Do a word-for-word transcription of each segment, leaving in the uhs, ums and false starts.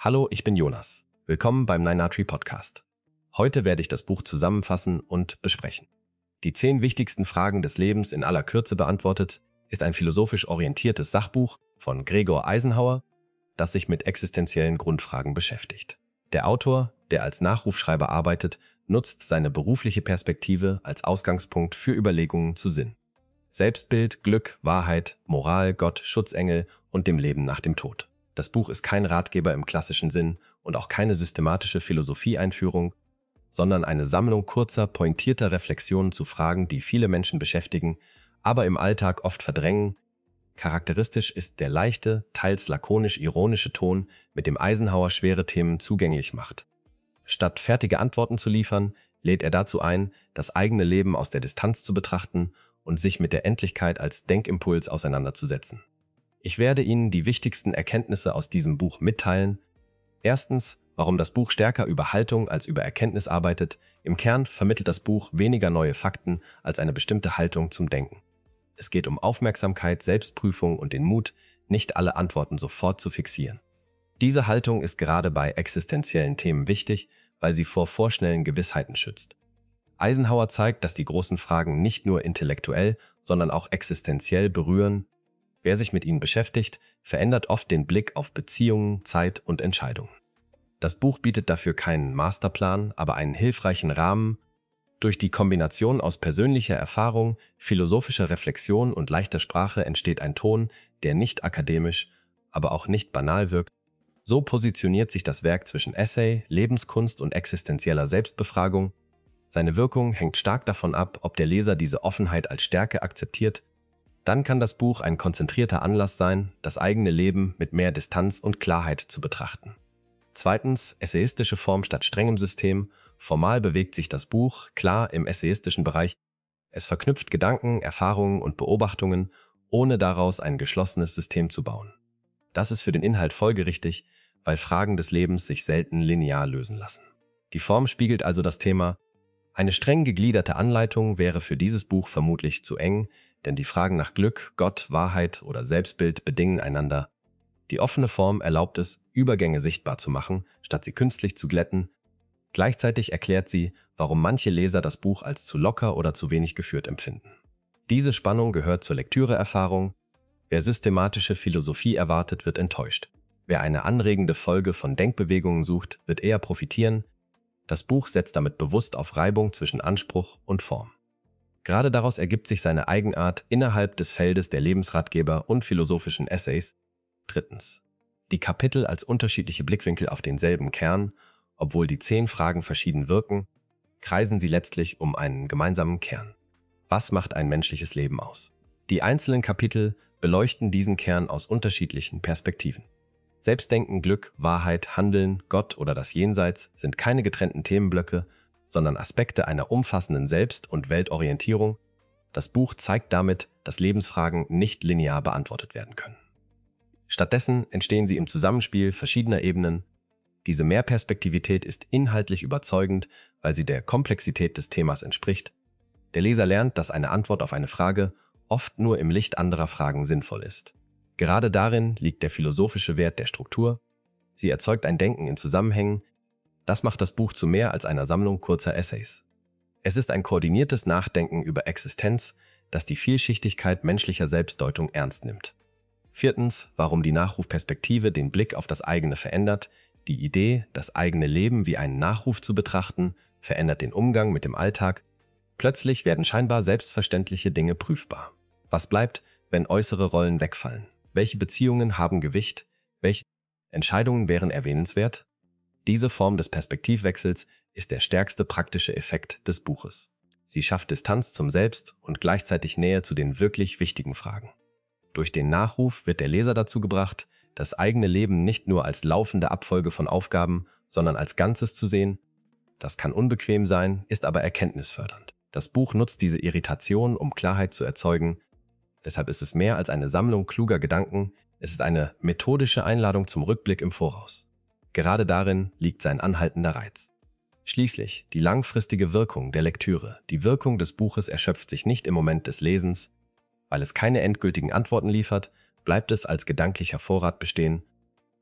Hallo, ich bin Jonas. Willkommen beim Nine R Tree Podcast. Heute werde ich das Buch zusammenfassen und besprechen. Die zehn wichtigsten Fragen des Lebens in aller Kürze beantwortet ist ein philosophisch orientiertes Sachbuch von Gregor Eisenhower, das sich mit existenziellen Grundfragen beschäftigt. Der Autor, der als Nachrufschreiber arbeitet, nutzt seine berufliche Perspektive als Ausgangspunkt für Überlegungen zu Sinn. Selbstbild, Glück, Wahrheit, Moral, Gott, Schutzengel und dem Leben nach dem Tod. Das Buch ist kein Ratgeber im klassischen Sinn und auch keine systematische Philosophieeinführung, sondern eine Sammlung kurzer, pointierter Reflexionen zu Fragen, die viele Menschen beschäftigen, aber im Alltag oft verdrängen. Charakteristisch ist der leichte, teils lakonisch-ironische Ton, mit dem Eisenhower schwere Themen zugänglich macht. Statt fertige Antworten zu liefern, lädt er dazu ein, das eigene Leben aus der Distanz zu betrachten und sich mit der Endlichkeit als Denkimpuls auseinanderzusetzen. Ich werde Ihnen die wichtigsten Erkenntnisse aus diesem Buch mitteilen. Erstens, warum das Buch stärker über Haltung als über Erkenntnis arbeitet. Im Kern vermittelt das Buch weniger neue Fakten als eine bestimmte Haltung zum Denken. Es geht um Aufmerksamkeit, Selbstprüfung und den Mut, nicht alle Antworten sofort zu fixieren. Diese Haltung ist gerade bei existenziellen Themen wichtig, weil sie vor vorschnellen Gewissheiten schützt. Eisenhower zeigt, dass die großen Fragen nicht nur intellektuell, sondern auch existenziell berühren. Wer sich mit ihnen beschäftigt, verändert oft den Blick auf Beziehungen, Zeit und Entscheidungen. Das Buch bietet dafür keinen Masterplan, aber einen hilfreichen Rahmen. Durch die Kombination aus persönlicher Erfahrung, philosophischer Reflexion und leichter Sprache entsteht ein Ton, der nicht akademisch, aber auch nicht banal wirkt. So positioniert sich das Werk zwischen Essay, Lebenskunst und existenzieller Selbstbefragung. Seine Wirkung hängt stark davon ab, ob der Leser diese Offenheit als Stärke akzeptiert. Dann kann das Buch ein konzentrierter Anlass sein, das eigene Leben mit mehr Distanz und Klarheit zu betrachten. Zweitens, essayistische Form statt strengem System. Formal bewegt sich das Buch klar im essayistischen Bereich. Es verknüpft Gedanken, Erfahrungen und Beobachtungen, ohne daraus ein geschlossenes System zu bauen. Das ist für den Inhalt folgerichtig, weil Fragen des Lebens sich selten linear lösen lassen. Die Form spiegelt also das Thema. Eine streng gegliederte Anleitung wäre für dieses Buch vermutlich zu eng, denn die Fragen nach Glück, Gott, Wahrheit oder Selbstbild bedingen einander. Die offene Form erlaubt es, Übergänge sichtbar zu machen, statt sie künstlich zu glätten. Gleichzeitig erklärt sie, warum manche Leser das Buch als zu locker oder zu wenig geführt empfinden. Diese Spannung gehört zur Lektüreerfahrung. Wer systematische Philosophie erwartet, wird enttäuscht. Wer eine anregende Folge von Denkbewegungen sucht, wird eher profitieren. Das Buch setzt damit bewusst auf Reibung zwischen Anspruch und Form. Gerade daraus ergibt sich seine Eigenart innerhalb des Feldes der Lebensratgeber und philosophischen Essays. Drittens. Die Kapitel als unterschiedliche Blickwinkel auf denselben Kern. Obwohl die zehn Fragen verschieden wirken, kreisen sie letztlich um einen gemeinsamen Kern. Was macht ein menschliches Leben aus? Die einzelnen Kapitel beleuchten diesen Kern aus unterschiedlichen Perspektiven. Selbstdenken, Glück, Wahrheit, Handeln, Gott oder das Jenseits sind keine getrennten Themenblöcke, sondern Aspekte einer umfassenden Selbst- und Weltorientierung. Das Buch zeigt damit, dass Lebensfragen nicht linear beantwortet werden können. Stattdessen entstehen sie im Zusammenspiel verschiedener Ebenen. Diese Mehrperspektivität ist inhaltlich überzeugend, weil sie der Komplexität des Themas entspricht. Der Leser lernt, dass eine Antwort auf eine Frage oft nur im Licht anderer Fragen sinnvoll ist. Gerade darin liegt der philosophische Wert der Struktur. Sie erzeugt ein Denken in Zusammenhängen. Das macht das Buch zu mehr als einer Sammlung kurzer Essays. Es ist ein koordiniertes Nachdenken über Existenz, das die Vielschichtigkeit menschlicher Selbstdeutung ernst nimmt. Viertens, warum die Nachrufperspektive den Blick auf das eigene verändert. Die Idee, das eigene Leben wie einen Nachruf zu betrachten, verändert den Umgang mit dem Alltag. Plötzlich werden scheinbar selbstverständliche Dinge prüfbar. Was bleibt, wenn äußere Rollen wegfallen? Welche Beziehungen haben Gewicht? Welche Entscheidungen wären erwähnenswert? Diese Form des Perspektivwechsels ist der stärkste praktische Effekt des Buches. Sie schafft Distanz zum Selbst und gleichzeitig Nähe zu den wirklich wichtigen Fragen. Durch den Nachruf wird der Leser dazu gebracht, das eigene Leben nicht nur als laufende Abfolge von Aufgaben, sondern als Ganzes zu sehen. Das kann unbequem sein, ist aber erkenntnisfördernd. Das Buch nutzt diese Irritation, um Klarheit zu erzeugen. Deshalb ist es mehr als eine Sammlung kluger Gedanken, es ist eine methodische Einladung zum Rückblick im Voraus. Gerade darin liegt sein anhaltender Reiz. Schließlich die langfristige Wirkung der Lektüre. Die Wirkung des Buches erschöpft sich nicht im Moment des Lesens. Weil es keine endgültigen Antworten liefert, bleibt es als gedanklicher Vorrat bestehen.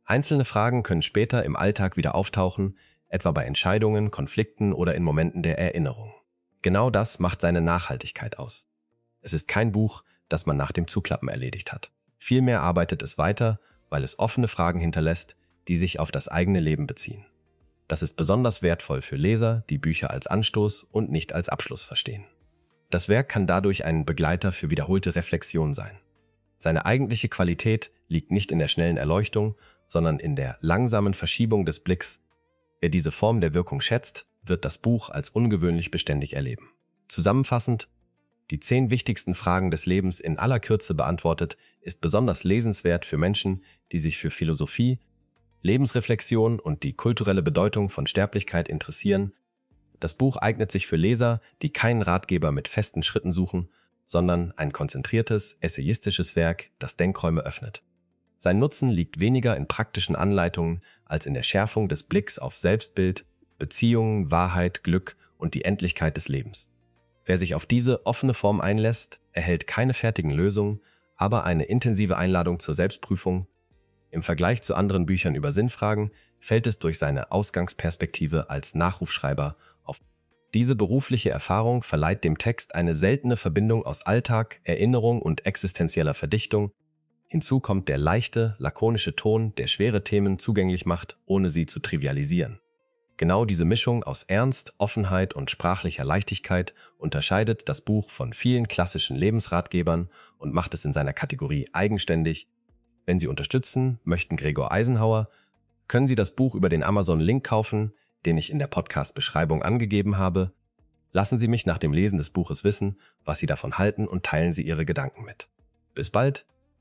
Einzelne Fragen können später im Alltag wieder auftauchen, etwa bei Entscheidungen, Konflikten oder in Momenten der Erinnerung. Genau das macht seine Nachhaltigkeit aus. Es ist kein Buch, das man nach dem Zuklappen erledigt hat. Vielmehr arbeitet es weiter, weil es offene Fragen hinterlässt, die sich auf das eigene Leben beziehen. Das ist besonders wertvoll für Leser, die Bücher als Anstoß und nicht als Abschluss verstehen. Das Werk kann dadurch ein Begleiter für wiederholte Reflexion sein. Seine eigentliche Qualität liegt nicht in der schnellen Erleuchtung, sondern in der langsamen Verschiebung des Blicks. Wer diese Form der Wirkung schätzt, wird das Buch als ungewöhnlich beständig erleben. Zusammenfassend, die zehn wichtigsten Fragen des Lebens in aller Kürze beantwortet, ist besonders lesenswert für Menschen, die sich für Philosophie, Lebensreflexion und die kulturelle Bedeutung von Sterblichkeit interessieren. Das Buch eignet sich für Leser, die keinen Ratgeber mit festen Schritten suchen, sondern ein konzentriertes, essayistisches Werk, das Denkräume öffnet. Sein Nutzen liegt weniger in praktischen Anleitungen als in der Schärfung des Blicks auf Selbstbild, Beziehungen, Wahrheit, Glück und die Endlichkeit des Lebens. Wer sich auf diese offene Form einlässt, erhält keine fertigen Lösungen, aber eine intensive Einladung zur Selbstprüfung. Im Vergleich zu anderen Büchern über Sinnfragen fällt es durch seine Ausgangsperspektive als Nachrufschreiber auf. Diese berufliche Erfahrung verleiht dem Text eine seltene Verbindung aus Alltag, Erinnerung und existenzieller Verdichtung. Hinzu kommt der leichte, lakonische Ton, der schwere Themen zugänglich macht, ohne sie zu trivialisieren. Genau diese Mischung aus Ernst, Offenheit und sprachlicher Leichtigkeit unterscheidet das Buch von vielen klassischen Lebensratgebern und macht es in seiner Kategorie eigenständig. Wenn Sie unterstützen möchten Gregor Eisenhauer, können Sie das Buch über den Amazon-Link kaufen, den ich in der Podcast-Beschreibung angegeben habe. Lassen Sie mich nach dem Lesen des Buches wissen, was Sie davon halten und teilen Sie Ihre Gedanken mit. Bis bald!